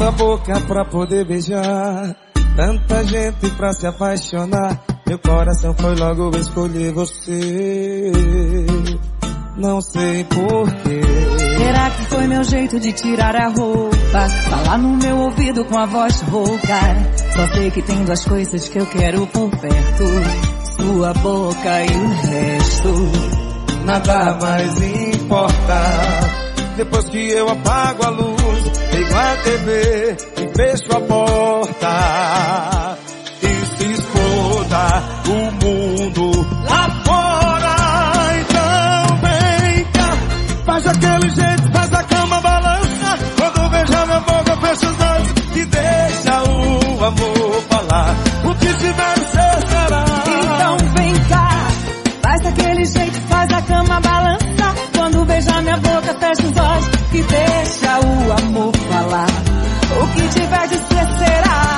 tanta boca pra poder beijar, tanta gente pra se apaixonar. Meu coração foi logo escolher você. Não sei porquê. Será que foi meu jeito de tirar a roupa, falar no meu ouvido com a voz rouca? Só sei que tem duas coisas que eu quero por perto: sua boca e o resto. Nada mais importa. Depois que eu apago a luz, ligo a TV e fecho a porta, e se exploda o mundo lá fora. Então vem cá, faz aquele jeito, faz a cama balança. Quando beijar minha boca, fecha os olhos e deixa o amor falar. O que tiver ser será. Então vem cá, faz aquele jeito, faz a cama balança. Quando beijar minha boca, fecha os olhos e deixa o amor falar. O que tiver de ser será.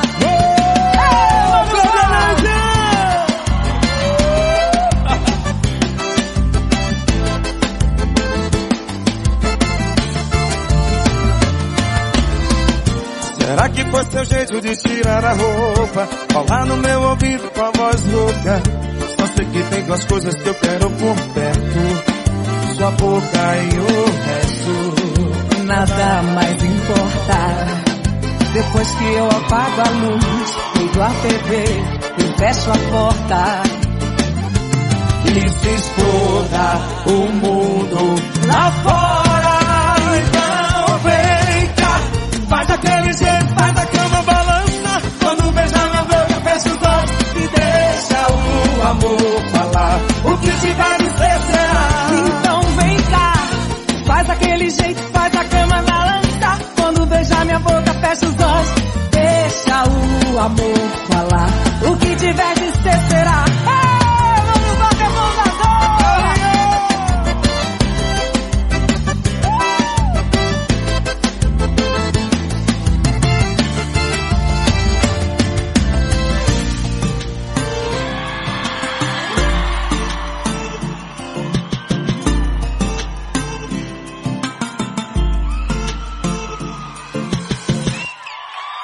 Será que foi seu jeito de tirar a roupa, falar no meu ouvido com a voz rouca? Só sei que tem duas coisas que eu quero por perto: sua boca e o resto. Nada mais importa. Depois que eu apago a luz, ligo a TV e fecho a porta, e se exploda o mundo lá fora.